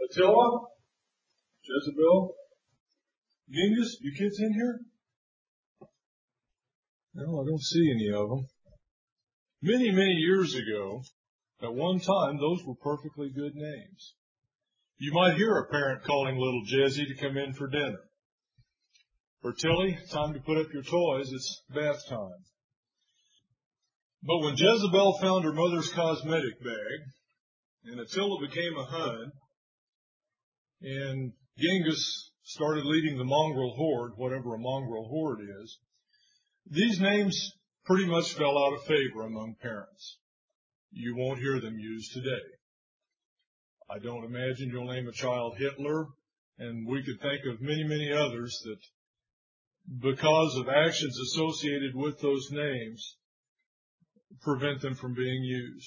Attila, Jezebel, Genghis, you kids in here? No, I don't see any of them. Many, many years ago, at one time, those were perfectly good names. You might hear a parent calling little Jezzy to come in for dinner. Or Tilly, time to put up your toys, it's bath time. But when Jezebel found her mother's cosmetic bag, and Attila became a Hun, and Genghis started leading the mongrel horde, whatever a mongrel horde is, these names pretty much fell out of favor among parents. You won't hear them used today. I don't imagine you'll name a child Hitler, and we could think of many, many others that, because of actions associated with those names, prevent them from being used.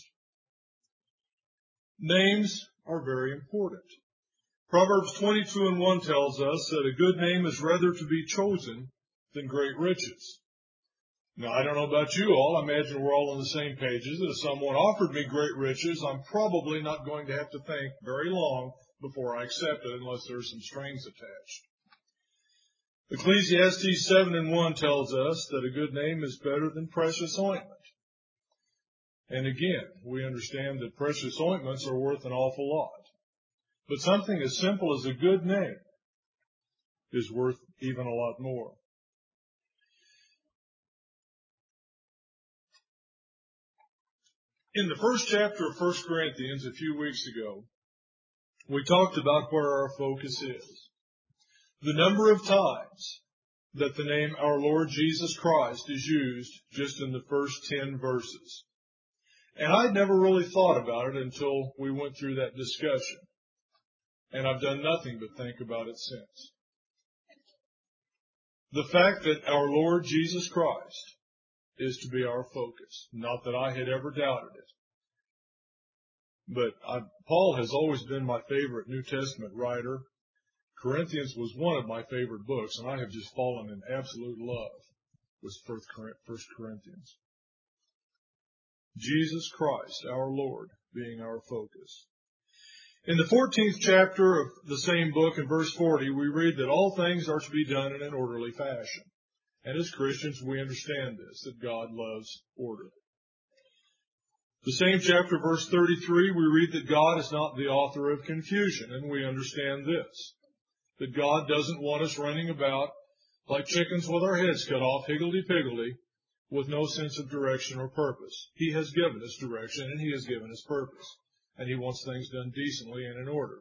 Names are very important. Proverbs 22:1 tells us that a good name is rather to be chosen than great riches. Now, I don't know about you all. I imagine we're all on the same pages. If someone offered me great riches, I'm probably not going to have to think very long before I accept it unless there's some strings attached. Ecclesiastes 7:1 tells us that a good name is better than precious ointment. And again, we understand that precious ointments are worth an awful lot. But something as simple as a good name is worth even a lot more. In the first chapter of 1 Corinthians a few weeks ago, we talked about where our focus is. The number of times that the name our Lord Jesus Christ is used just in the first 10 verses. And I'd never really thought about it until we went through that discussion. And I've done nothing but think about it since. The fact that our Lord Jesus Christ is to be our focus. Not that I had ever doubted it. But Paul has always been my favorite New Testament writer. Corinthians was one of my favorite books, and I have just fallen in absolute love with 1 Corinthians. Jesus Christ, our Lord, being our focus. In the 14th chapter of the same book, in verse 40, we read that all things are to be done in an orderly fashion. And as Christians, we understand this, that God loves order. The same chapter, verse 33, we read that God is not the author of confusion, and we understand this, that God doesn't want us running about like chickens with our heads cut off, higgledy-piggledy, with no sense of direction or purpose. He has given us direction, and He has given us purpose, and He wants things done decently and in order.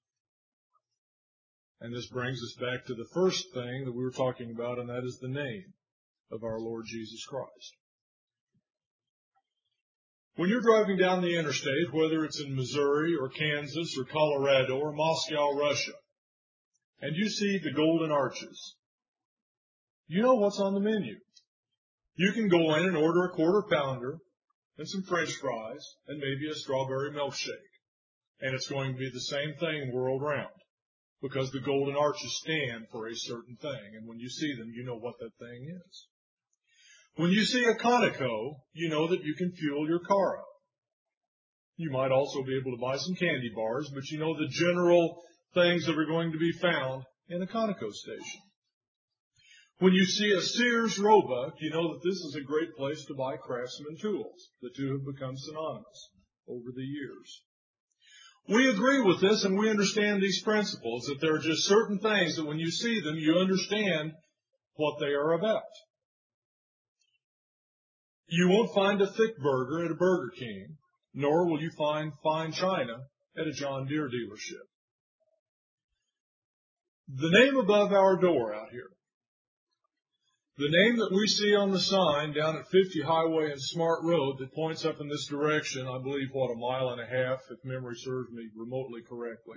And this brings us back to the first thing that we were talking about, and that is the name of our Lord Jesus Christ. When you're driving down the interstate, whether it's in Missouri or Kansas or Colorado or Moscow, Russia, and you see the Golden Arches, you know what's on the menu. You can go in and order a quarter pounder and some French fries and maybe a strawberry milkshake. And it's going to be the same thing world round, because the Golden Arches stand for a certain thing. And when you see them, you know what that thing is. When you see a Conoco, you know that you can fuel your car up. You might also be able to buy some candy bars, but you know the general things that are going to be found in a Conoco station. When you see a Sears Roebuck, you know that this is a great place to buy Craftsman tools. The two have become synonymous over the years. We agree with this, and we understand these principles, that there are just certain things that when you see them, you understand what they are about. You won't find a thick burger at a Burger King, nor will you find fine china at a John Deere dealership. The name above our door out here, the name that we see on the sign down at 50 Highway and Smart Road that points up in this direction, I believe, a mile and a half, if memory serves me remotely correctly.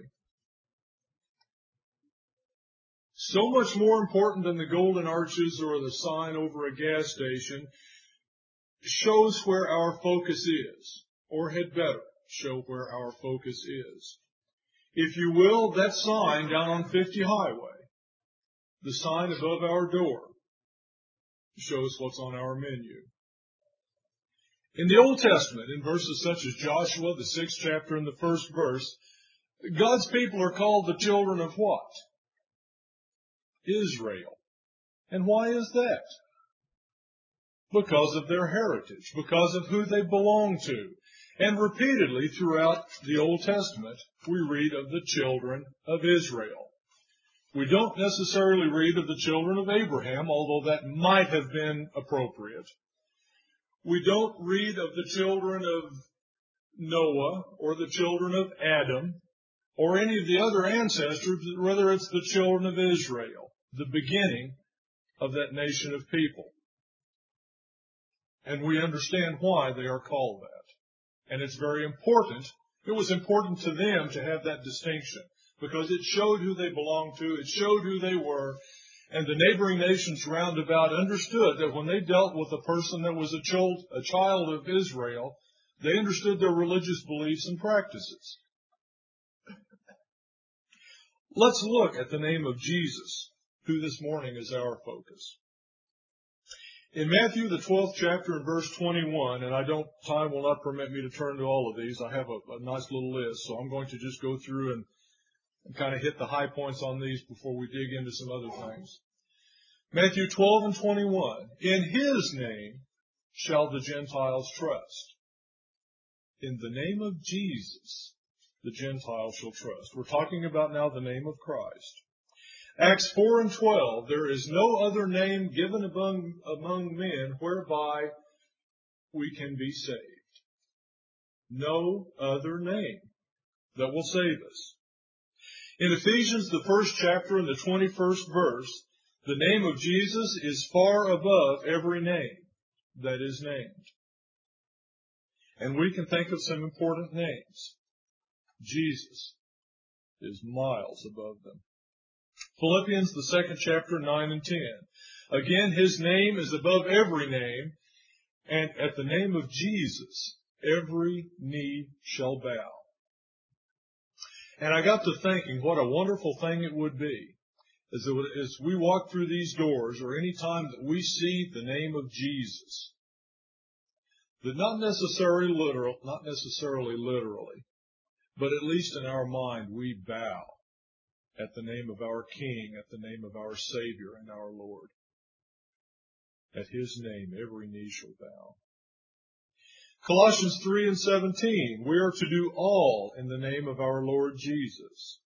So much more important than the Golden Arches or the sign over a gas station shows where our focus is, or had better show where our focus is. If you will, that sign down on 50 Highway, the sign above our door, shows what's on our menu. In the Old Testament, in verses such as Joshua, the 6th chapter and the 1st verse, God's people are called the children of what? Israel. And why is that? Because of their heritage, because of who they belong to. And repeatedly throughout the Old Testament, we read of the children of Israel. We don't necessarily read of the children of Abraham, although that might have been appropriate. We don't read of the children of Noah or the children of Adam or any of the other ancestors, rather it's the children of Israel, the beginning of that nation of people. And we understand why they are called that. And it's very important. It was important to them to have that distinction because it showed who they belonged to, it showed who they were, and the neighboring nations round about understood that when they dealt with a person that was a child of Israel, they understood their religious beliefs and practices. Let's look at the name of Jesus, who this morning is our focus. In Matthew, the 12th chapter and verse 21, and time will not permit me to turn to all of these. I have a nice little list, so I'm going to just go through and kind of hit the high points on these before we dig into some other things. Matthew 12 and 21, in His name shall the Gentiles trust. In the name of Jesus, the Gentiles shall trust. We're talking about now the name of Christ. Acts 4 and 12, there is no other name given among men whereby we can be saved. No other name that will save us. In Ephesians, the 1st chapter and the 21st verse, the name of Jesus is far above every name that is named. And we can think of some important names. Jesus is miles above them. Philippians, the 2nd chapter, 9 and 10. Again, His name is above every name, and at the name of Jesus, every knee shall bow. And I got to thinking what a wonderful thing it would be as we walk through these doors or any time that we see the name of Jesus, that not necessarily literally, but at least in our mind we bow at the name of our King, at the name of our Savior and our Lord. At His name every knee shall bow. Colossians 3 and 17, we are to do all in the name of our Lord Jesus.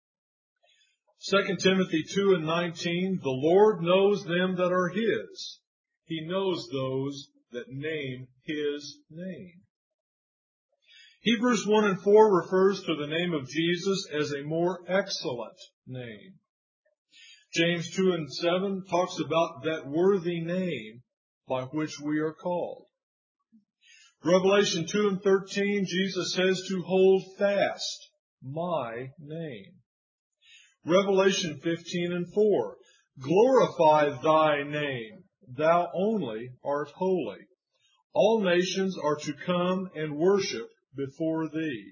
2 Timothy 2 and 19, the Lord knows them that are His. He knows those that name His name. Hebrews 1 and 4 refers to the name of Jesus as a more excellent name. James 2 and 7 talks about that worthy name by which we are called. Revelation 2 and 13, Jesus says to hold fast my name. Revelation 15 and 4, glorify thy name, thou only art holy. All nations are to come and worship before thee.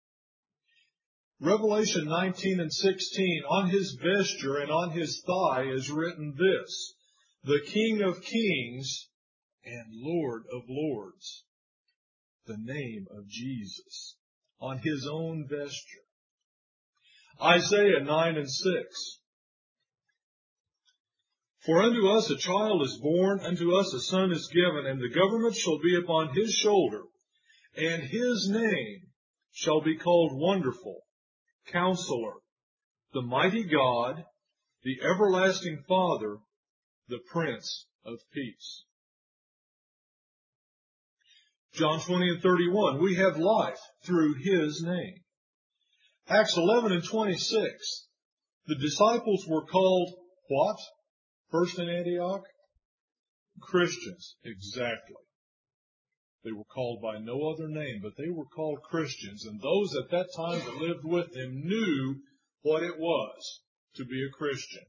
Revelation 19 and 16, on His vesture and on His thigh is written this, the King of kings and Lord of lords. The name of Jesus on His own vesture. Isaiah 9 and 6. For unto us a child is born, unto us a son is given, and the government shall be upon His shoulder, and His name shall be called Wonderful, Counselor, the Mighty God, the Everlasting Father, the Prince of Peace. John 20 and 31, we have life through His name. Acts 11 and 26, the disciples were called what? First in Antioch? Christians. Exactly. They were called by no other name, but they were called Christians. And those at that time that lived with them knew what it was to be a Christian.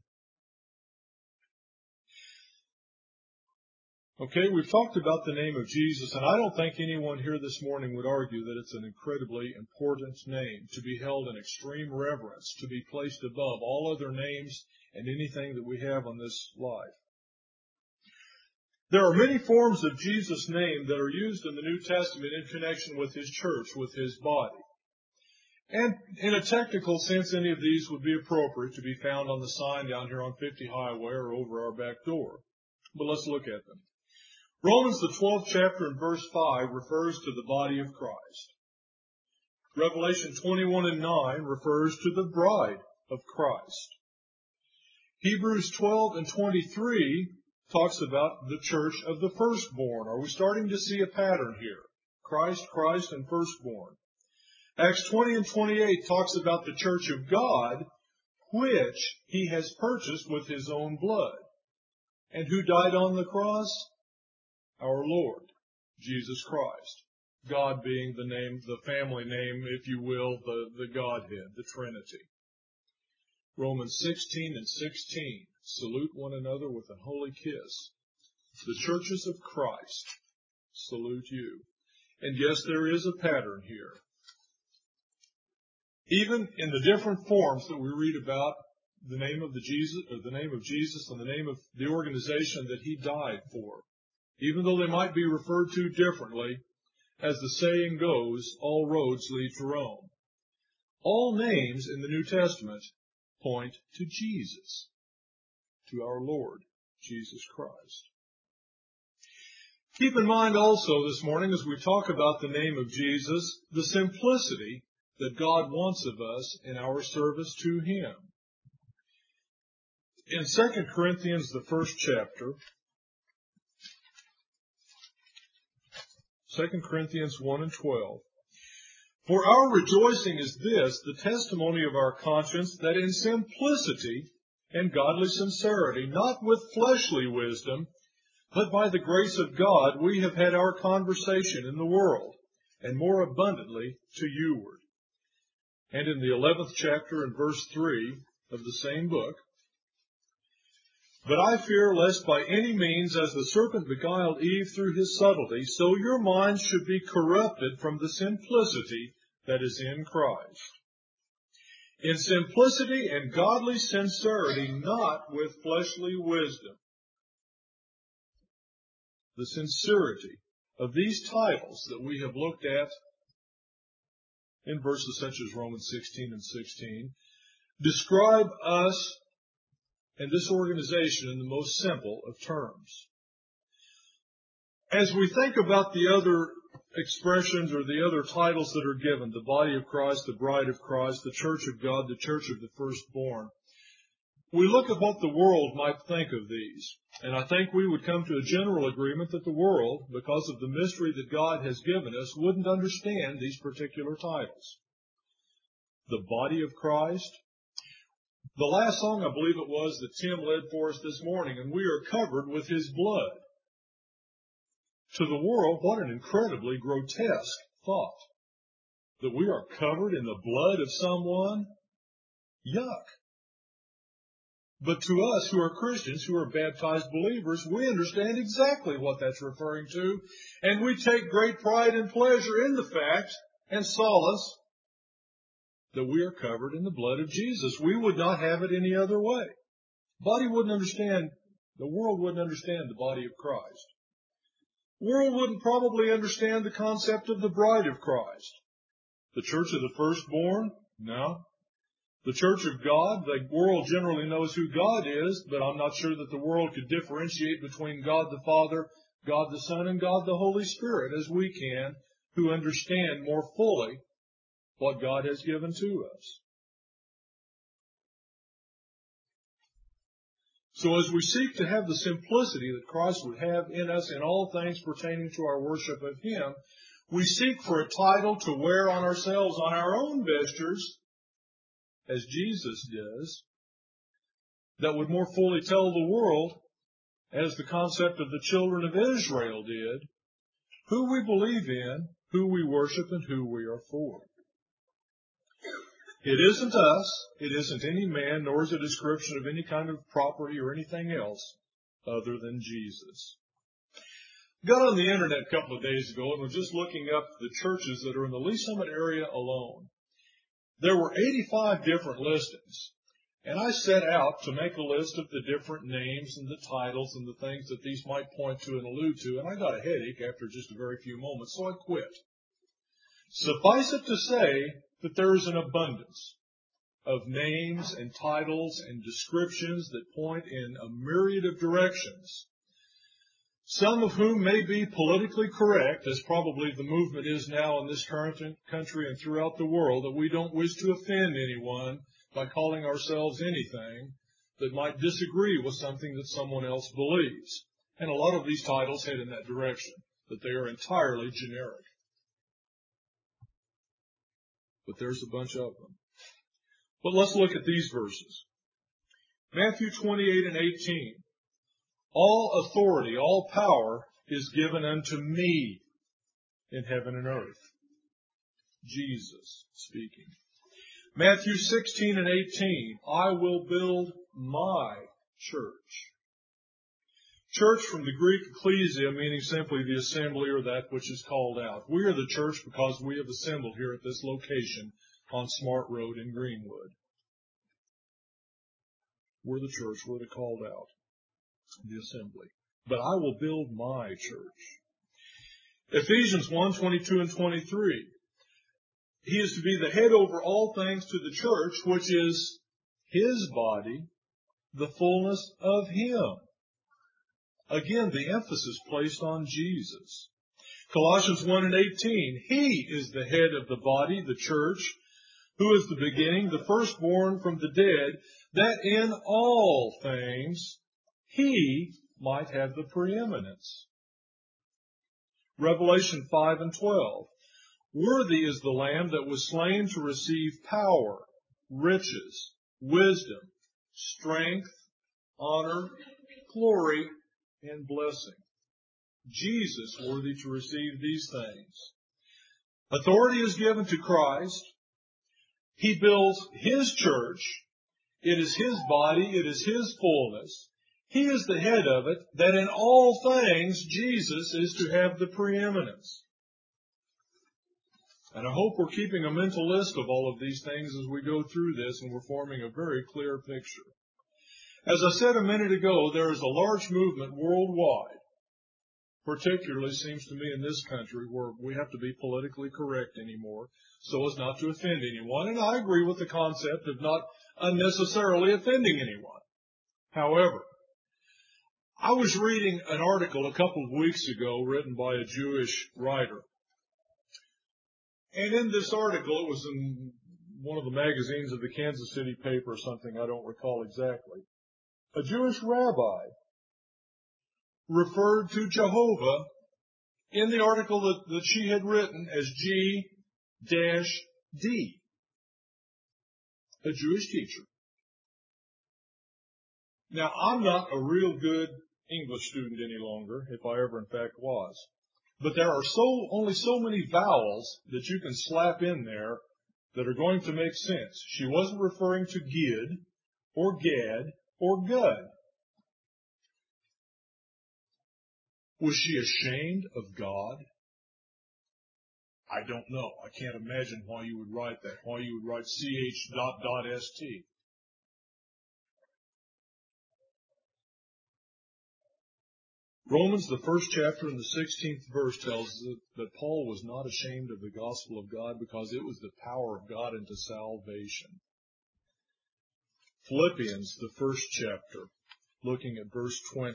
Okay, we've talked about the name of Jesus, and I don't think anyone here this morning would argue that it's an incredibly important name to be held in extreme reverence, to be placed above all other names and anything that we have on this life. There are many forms of Jesus' name that are used in the New Testament in connection with His church, with His body. And in a technical sense, any of these would be appropriate to be found on the sign down here on 50 Highway or over our back door. But let's look at them. Romans, the 12th chapter and verse 5 refers to the body of Christ. Revelation 21 and 9 refers to the bride of Christ. Hebrews 12 and 23 talks about the church of the firstborn. Are we starting to see a pattern here? Christ, Christ, and firstborn. Acts 20 and 28 talks about the church of God, which he has purchased with his own blood. And who died on the cross? Our Lord, Jesus Christ. God being the name, the family name, if you will, the Godhead, the Trinity. Romans 16 and 16. Salute one another with a holy kiss. The churches of Christ salute you. And yes, there is a pattern here. Even in the different forms that we read about the name of Jesus and the name of the organization that he died for, even though they might be referred to differently, as the saying goes, all roads lead to Rome. All names in the New Testament point to Jesus, to our Lord, Jesus Christ. Keep in mind also this morning, as we talk about the name of Jesus, the simplicity that God wants of us in our service to him. In 2 Corinthians, the first chapter, 2 Corinthians 1 and 12. For our rejoicing is this, the testimony of our conscience, that in simplicity and godly sincerity, not with fleshly wisdom, but by the grace of God, we have had our conversation in the world, and more abundantly to youward. And in the 11th chapter and verse 3 of the same book, but I fear lest by any means, as the serpent beguiled Eve through his subtlety, so your minds should be corrupted from the simplicity that is in Christ. In simplicity and godly sincerity, not with fleshly wisdom. The sincerity of these titles that we have looked at in verses such as Romans 16 and 16 describe us and this organization in the most simple of terms. As we think about the other expressions or the other titles that are given, the body of Christ, the bride of Christ, the church of God, the church of the firstborn, we look at what the world might think of these. And I think we would come to a general agreement that the world, because of the mystery that God has given us, wouldn't understand these particular titles. The body of Christ. The last song, I believe it was, that Tim led for us this morning, and we are covered with his blood. To the world, what an incredibly grotesque thought. That we are covered in the blood of someone? Yuck. But to us who are Christians, who are baptized believers, we understand exactly what that's referring to, and we take great pride and pleasure in the fact and solace that we are covered in the blood of Jesus. We would not have it any other way. The world wouldn't understand the body of Christ. The world wouldn't probably understand the concept of the bride of Christ. The church of the firstborn? No. The church of God, the world generally knows who God is, but I'm not sure that the world could differentiate between God the Father, God the Son, and God the Holy Spirit as we can, who understand more fully what God has given to us. So as we seek to have the simplicity that Christ would have in us in all things pertaining to our worship of him, we seek for a title to wear on ourselves on our own vestures, as Jesus does, that would more fully tell the world, as the concept of the children of Israel did, who we believe in, who we worship, and who we are for. It isn't us, it isn't any man, nor is it a description of any kind of property or anything else other than Jesus. Got on the internet a couple of days ago and was just looking up the churches that are in the Lee Summit area alone. There were 85 different listings, and I set out to make a list of the different names and the titles and the things that these might point to and allude to, and I got a headache after just a very few moments, so I quit. Suffice it to say that there is an abundance of names and titles and descriptions that point in a myriad of directions, some of whom may be politically correct, as probably the movement is now in this current country and throughout the world, that we don't wish to offend anyone by calling ourselves anything that might disagree with something that someone else believes. And a lot of these titles head in that direction, that they are entirely generic. But there's a bunch of them. But let's look at these verses. Matthew 28 and 18. All authority, all power is given unto me in heaven and earth. Jesus speaking. Matthew 16 and 18. I will build my church. Church from the Greek ecclesia, meaning simply the assembly or that which is called out. We are the church because we have assembled here at this location on Smart Road in Greenwood. We're the church, we're the called out, the assembly. But I will build my church. Ephesians 1, 22 and 23. He is to be the head over all things to the church, which is his body, the fullness of him. Again, the emphasis placed on Jesus. Colossians 1 and 18. He is the head of the body, the church, who is the beginning, the firstborn from the dead, that in all things he might have the preeminence. Revelation 5 and 12. Worthy is the Lamb that was slain to receive power, riches, wisdom, strength, honor, glory, and blessing. Jesus worthy to receive these things. Authority is given to Christ. He builds his church. It is his body. It is his fullness. He is the head of it, that in all things Jesus is to have the preeminence. And I hope we're keeping a mental list of all of these things as we go through this, and we're forming a very clear picture. As I said a minute ago, there is a large movement worldwide, particularly seems to me in this country, where we have to be politically correct anymore so as not to offend anyone. And I agree with the concept of not unnecessarily offending anyone. However, I was reading an article a couple of weeks ago written by a Jewish writer. And in this article, it was in one of the magazines of the Kansas City paper or something, I don't recall exactly. A Jewish rabbi referred to Jehovah in the article that she had written as G-D, a Jewish teacher. Now, I'm not a real good English student any longer, if I ever in fact was. But there are only so many vowels that you can slap in there that are going to make sense. She wasn't referring to Gid or Gad or Gud. Was she ashamed of God? I don't know. I can't imagine why you would write that, why you would write ch.st. Romans, the first chapter and the 16th verse tells us that Paul was not ashamed of the gospel of God because it was the power of God unto salvation. Philippians, the first chapter, looking at verse 20.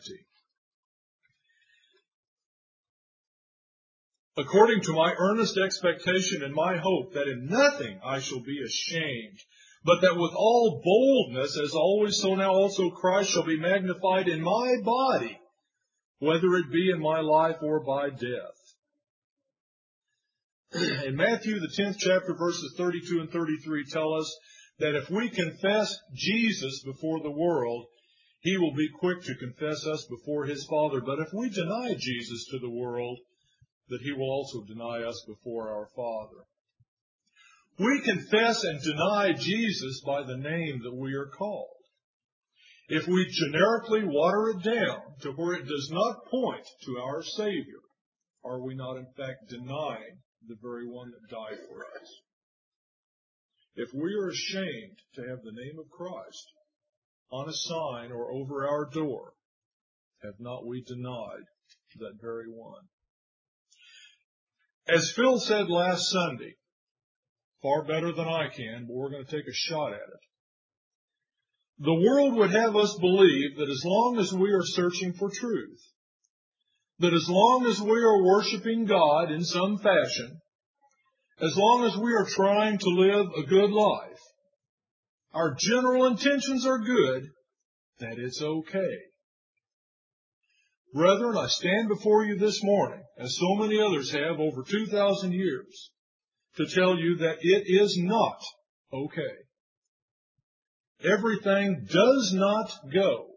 According to my earnest expectation and my hope that in nothing I shall be ashamed, but that with all boldness, as always so now also Christ shall be magnified in my body, whether it be in my life or by death. In Matthew, the 10th chapter, verses 32 and 33 tell us that if we confess Jesus before the world, he will be quick to confess us before his Father. But if we deny Jesus to the world, that he will also deny us before our Father. We confess and deny Jesus by the name that we are called. If we generically water it down to where it does not point to our Savior, are we not in fact denying the very one that died for us? If we are ashamed to have the name of Christ on a sign or over our door, have not we denied that very one? As Phil said last Sunday, far better than I can, but we're going to take a shot at it. The world would have us believe that as long as we are searching for truth, that as long as we are worshiping God in some fashion, as long as we are trying to live a good life, our general intentions are good, that it's okay. Brethren, I stand before you this morning, as so many others have over 2,000 years, to tell you that it is not okay. Everything does not go.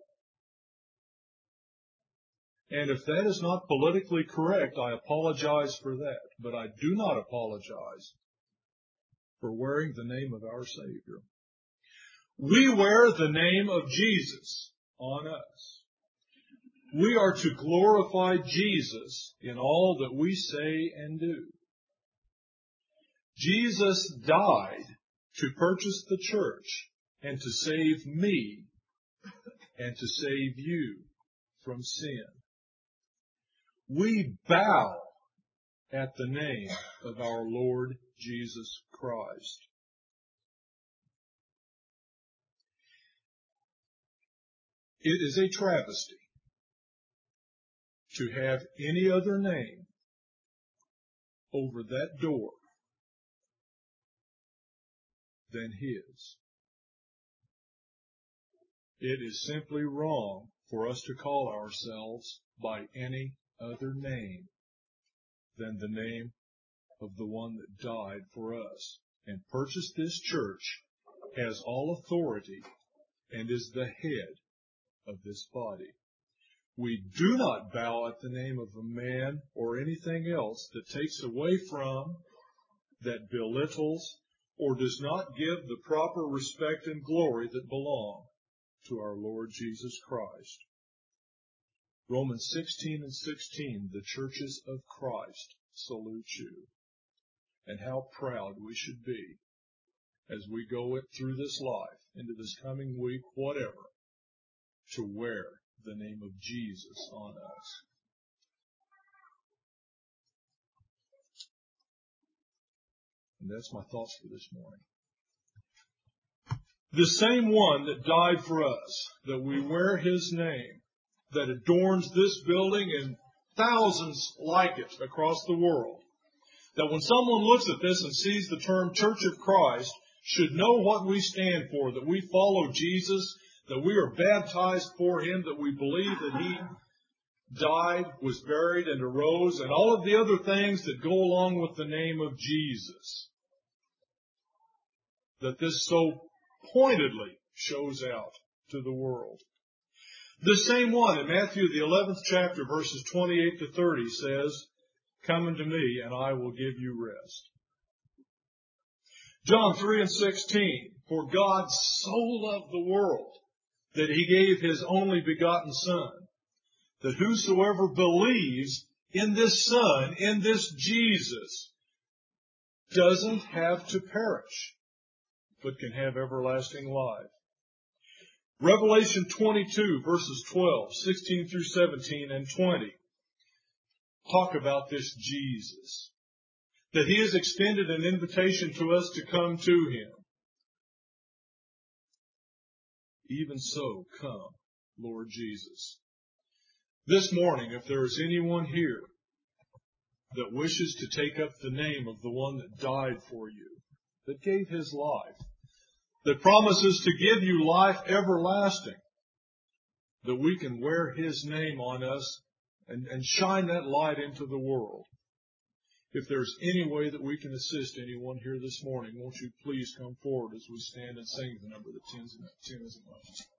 And if that is not politically correct, I apologize for that. But I do not apologize for wearing the name of our Savior. We wear the name of Jesus on us. We are to glorify Jesus in all that we say and do. Jesus died to purchase the church and to save me and to save you from sin. We bow at the name of our Lord Jesus Christ. It is a travesty to have any other name over that door than His. It is simply wrong for us to call ourselves by any other name than the name of the one that died for us and purchased this church, has all authority, and is the head of this body. We do not bow at the name of a man or anything else that takes away from, that belittles, or does not give the proper respect and glory that belong to our Lord Jesus Christ. Romans 16:16, the churches of Christ salute you. And how proud we should be as we go through this life, into this coming week, whatever, to wear the name of Jesus on us. And that's my thoughts for this morning. The same one that died for us, that we wear His name, that adorns this building and thousands like it across the world, that when someone looks at this and sees the term Church of Christ, should know what we stand for, that we follow Jesus, that we are baptized for Him, that we believe that He died, was buried, and arose, and all of the other things that go along with the name of Jesus. That this so pointedly shows out to the world. The same one in Matthew, the 11th chapter, verses 28 to 30 says, "Come unto me, and I will give you rest." John 3:16, "For God so loved the world that He gave His only begotten Son, that whosoever believes in this Son, in this Jesus, doesn't have to perish, but can have everlasting life." Revelation 22, verses 12, 16 through 17, and 20 talk about this Jesus, that He has extended an invitation to us to come to Him. Even so, come, Lord Jesus. This morning, if there is anyone here that wishes to take up the name of the one that died for you, that gave His life, that promises to give you life everlasting, that we can wear His name on us and shine that light into the world. If there's any way that we can assist anyone here this morning, won't you please come forward as we stand and sing the number of the tens and ones.